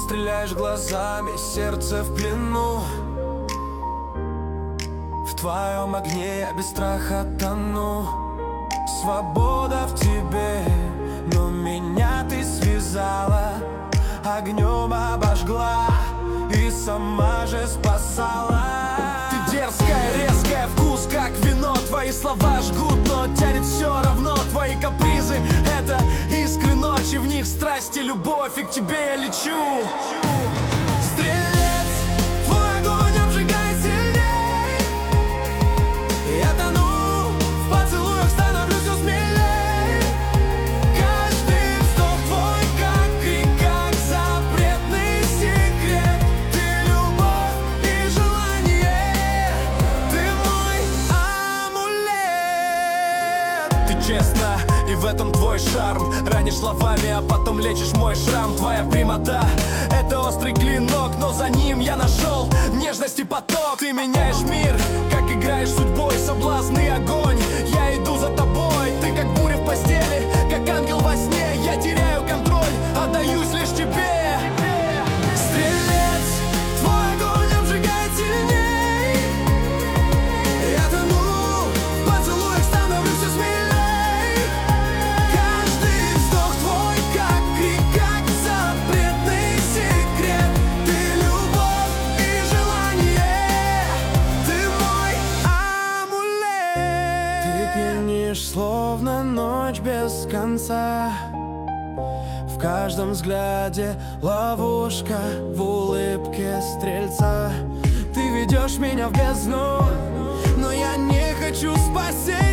стреляешь глазами, сердце в плену. В твоем огне я без страха тону. Свобода в тебе, но меня ты связала, огнем обожгла и сама же спасала. Ты дерзкая, резкая, вкус как вино. Твои слова жгут, но тянет все равно. Твои капризы — это искры ночи, в них страсть и любовь, и к тебе я лечу. Стрелец, твой огонь обжигает сильней. Я тону в поцелуях, становлюсь все смелей. Каждый вздох твой как крик, как запретный секрет. Ты любовь и желание, ты мой амулет. Ты честна, и в этом твой шарм. Ранишь словами, а потом лечишь мой шрам. Твоя прямота — это острый клинок, но за ним я нашел нежность и поток. Ты меняешь мир, как играешь судьбой, соблазн и огонь. Я иду за тобой, ты как буря в постели, как ангел во сне. Я теряю контроль, отдаюсь лишь тебе. Стрелец, твой огонь обжигает сильней. Я тону в поцелуях, становлюсь все смелей. Каждый вздох твой как крик, как запретный секрет. Ты любовь и желание, ты мой амулет. Ты пьянишь, словно ночь без конца. В каждом взгляде ловушка, в улыбке стрельца. Ты ведешь меня в бездну, но я не хочу спасения.